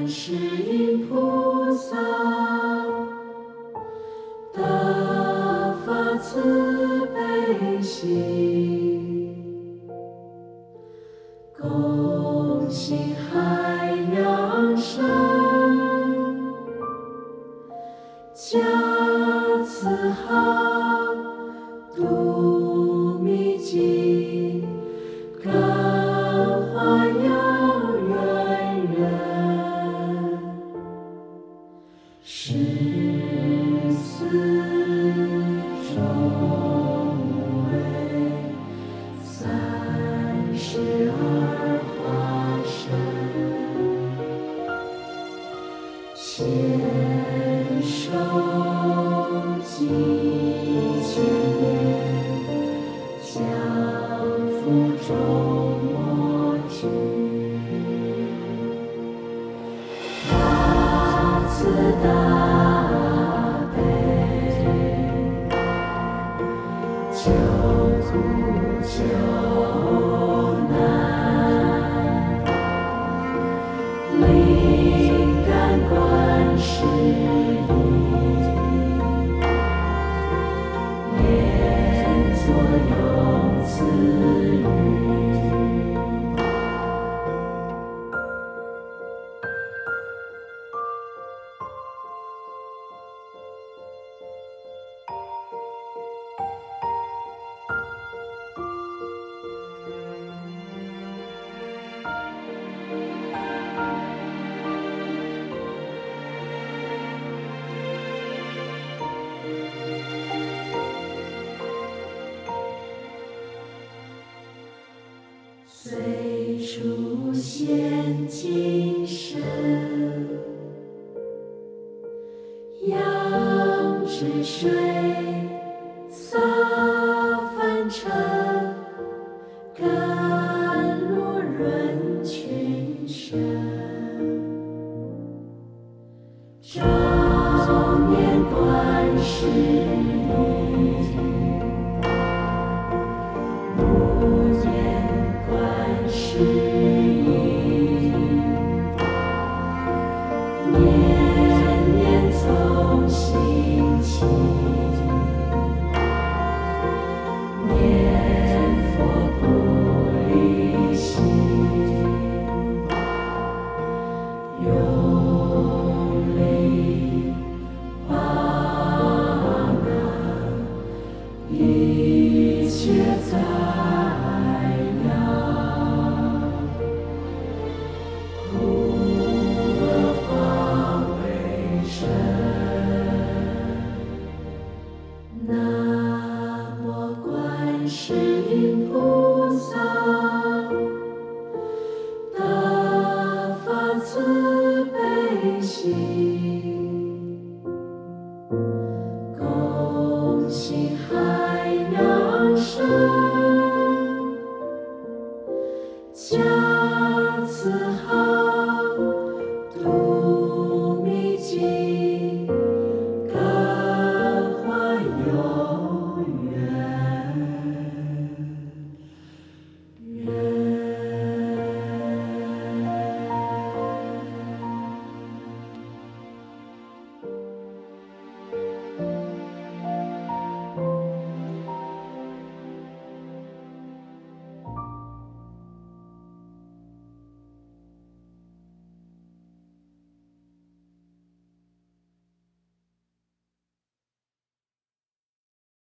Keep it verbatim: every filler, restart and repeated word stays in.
观世音菩萨，大发慈悲心，恭喜海洋生，加持好，度秘境，感化有缘人，十四众位，三十二化身，牵手几千年，降伏众魔君，大慈大悲，救苦救难，灵感观世音，念作永慈语。随处现金身，扬之水，洒凡尘，甘露润群生，照念观世音，不念观世音，念念从心起，念佛不离心，用力把感一切灾殃，苦恶化为真。南无观世音菩萨，大发慈悲心，恭喜海洋生，加持好。